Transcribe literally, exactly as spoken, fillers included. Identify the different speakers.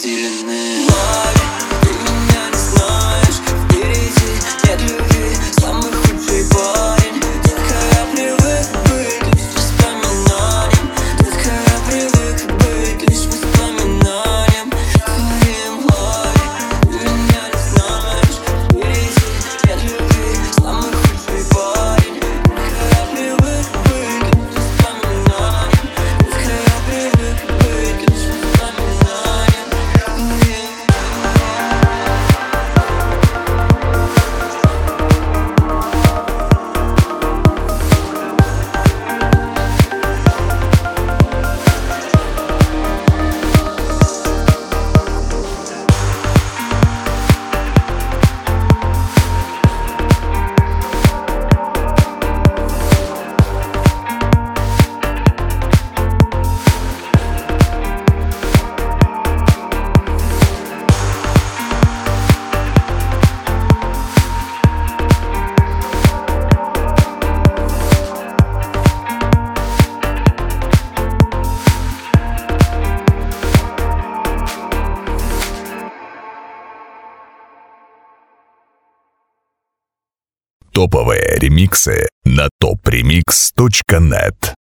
Speaker 1: разделены. Парень, ты меня не знаешь, впереди нет любви, самый худший парень. Детка, я привык быть лишь воспоминанием. Детка, я привык быть лишь воспоминанием твоим. Парень, ты меня не знаешь, впереди нет любви, самый худший парень. Детка, я привык быть лишь воспоминанием. Детка, я привык быть лишь воспоминанием твоим.
Speaker 2: Топовые ремиксы на топ ремикс точка нет.